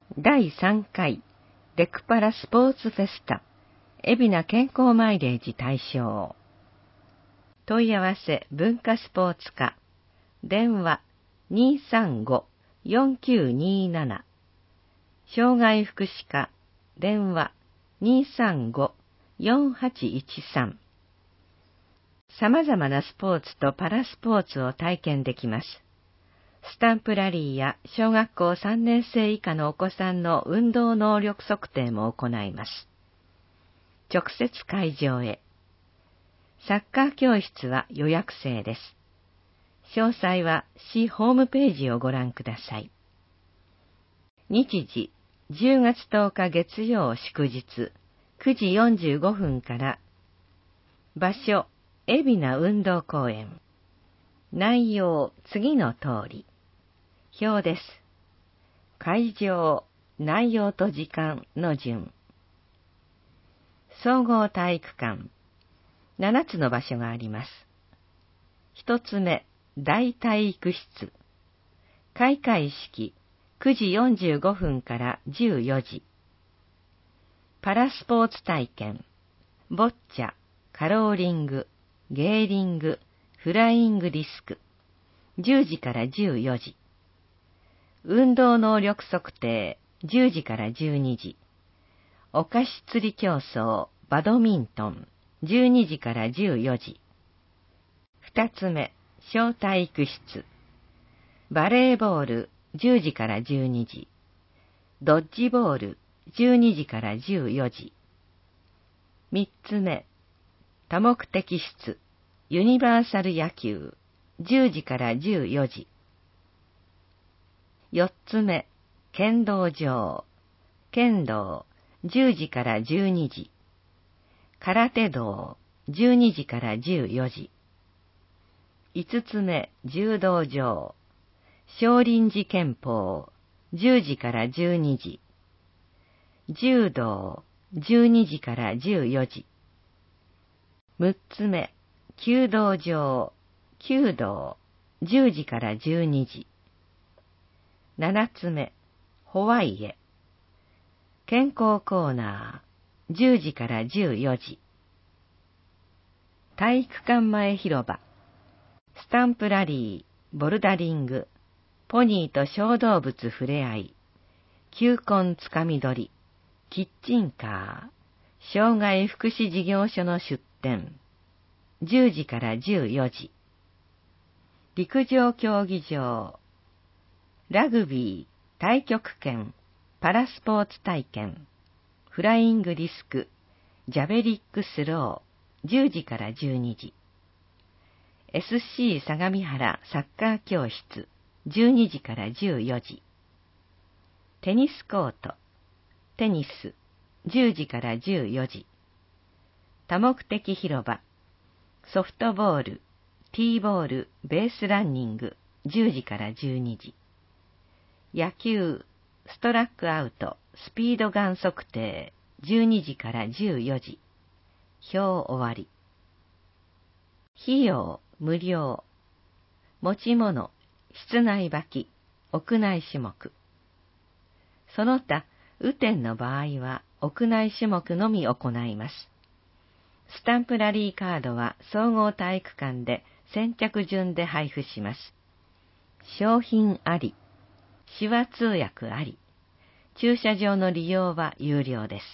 第3回レクパラスポーツフェスタ海老名健康マイレージ対象。問い合わせ文化スポーツ課電話 235-4927 障害福祉課電話 235-4813。 様々なスポーツとパラスポーツを体験できます。スタンプラリーや小学校3年生以下のお子さんの運動能力測定も行います。直接会場へ。サッカー教室は予約制です。詳細は市ホームページをご覧ください。日時、10月10日月曜祝日、9時45分から。場所、海老名運動公園。内容、次の通り。表です。会場、内容と時間の順。総合体育館。7つの場所があります。1つ目、大体育室。開会式、9時45分から14時。パラスポーツ体験。ボッチャ、カローリング、ゲーリング、フライングディスク。10時から14時。運動能力測定、10時から12時。お菓子釣り競争、バドミントン、12時から14時。2つ目、小体育室。バレーボール、10時から12時。ドッジボール、12時から14時。3つ目、多目的室、ユニバーサル野球、10時から14時。4つ目、剣道場、剣道、10時から12時。空手道、12時から14時。5つ目、柔道場、少林寺拳法、10時から12時。柔道、12時から14時。6つ目、弓道場、弓道、10時から12時。7つ目、ホワイエ。健康コーナー、10時から14時。体育館前広場。スタンプラリー、ボルダリング、ポニーと小動物ふれあい、球根つかみ取り、キッチンカー、障害福祉事業所の出展。10時から14時。陸上競技場。ラグビー、太極拳、パラスポーツ体験、フライングディスク、ジャベリックスロー、10時から12時。SC 相模原サッカー教室、12時から14時。テニスコート、テニス、10時から14時。多目的広場、ソフトボール、ティーボール、ベースランニング、10時から12時。野球、ストラックアウト、スピードガン測定、12時から14時。表終わり。費用、無料。持ち物、室内履き、屋内種目。その他、雨天の場合は、屋内種目のみ行います。スタンプラリーカードは総合体育館で先着順で配布します。商品あり。手話通訳あり。駐車場の利用は有料です。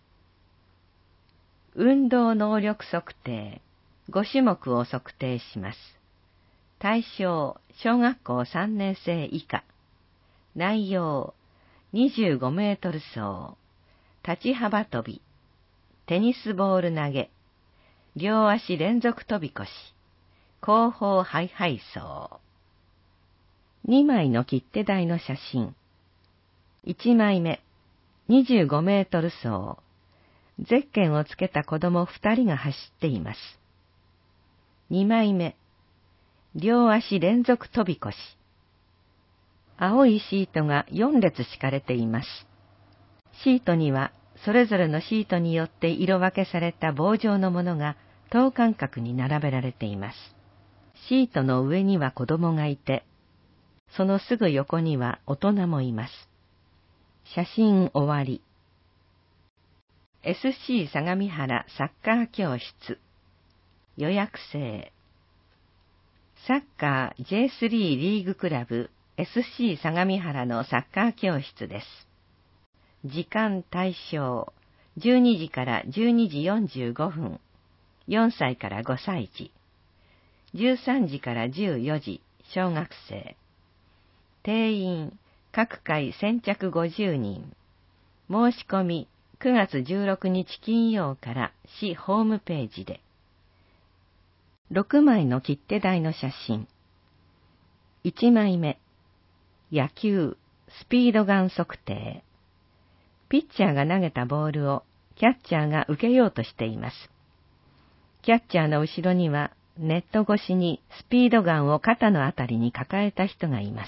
運動能力測定。5種目を測定します。対象、小学校3年生以下。内容、25メートル走、立ち幅跳び、テニスボール投げ、両足連続飛び越し、後方ハイハイ走。2枚の切手台の写真。1枚目、25メートル走。ゼッケンをつけた子供2人が走っています。2枚目、両足連続飛び越し。青いシートが4列敷かれています。シートにはそれぞれのシートによって色分けされた棒状のものが等間隔に並べられています。シートの上には子供がいて、そのすぐ横には大人もいます。 写真終わり。SC 相模原サッカー教室。予約制。サッカー J3 リーグクラブ SC 相模原のサッカー教室です。時間対象、12時から12時45分、4歳から5歳児。13時から14時、小学生。定員、各回先着50人。申し込み、9月16日金曜から市ホームページで。6枚の切手台の写真。1枚目、野球、スピードガン測定。ピッチャーが投げたボールをキャッチャーが受けようとしています。キャッチャーの後ろにはネット越しにスピードガンを肩のあたりに抱えた人がいます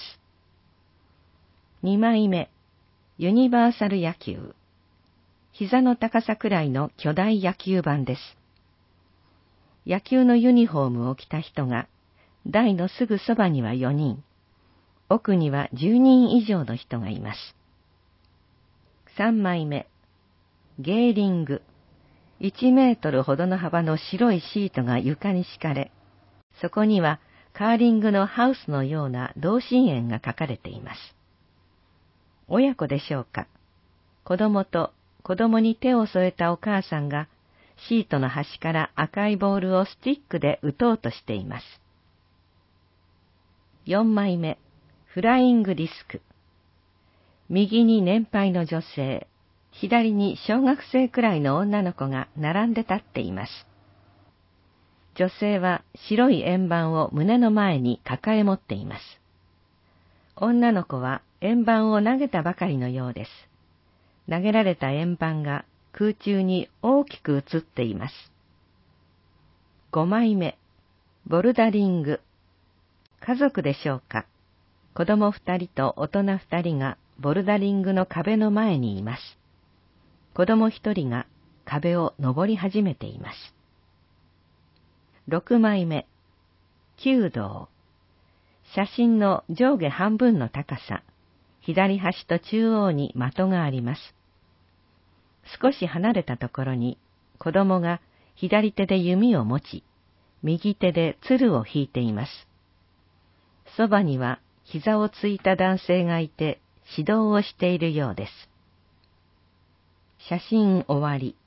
。2枚目、ユニバーサル野球。膝の高さくらいの巨大野球盤です。野球のユニフォームを着た人が、台のすぐそばには4人、奥には10人以上の人がいます。3枚目、ゲーリング。1メートルほどの幅の白いシートが床に敷かれ、そこにはカーリングのハウスのような同心円が書かれています。親子でしょうか。子供と子供に手を添えたお母さんがシートの端から赤いボールをスティックで打とうとしています。4枚目、フライングディスク。右に年配の女性、左に小学生くらいの女の子が並んで立っています。女性は白い円盤を胸の前に抱え持っています。女の子は円盤を投げたばかりのようです。投げられた円盤が空中に大きく映っています。5枚目、ボルダリング。家族でしょうか。子供2人と大人2人がボルダリングの壁の前にいます。子供1人が壁を登り始めています。6枚目、弓道。写真の上下半分の高さ、左端と中央に的があります。少し離れたところに子供が左手で弓を持ち、右手で鶴を引いています。そばには膝をついた男性がいて指導をしているようです。写真終わり。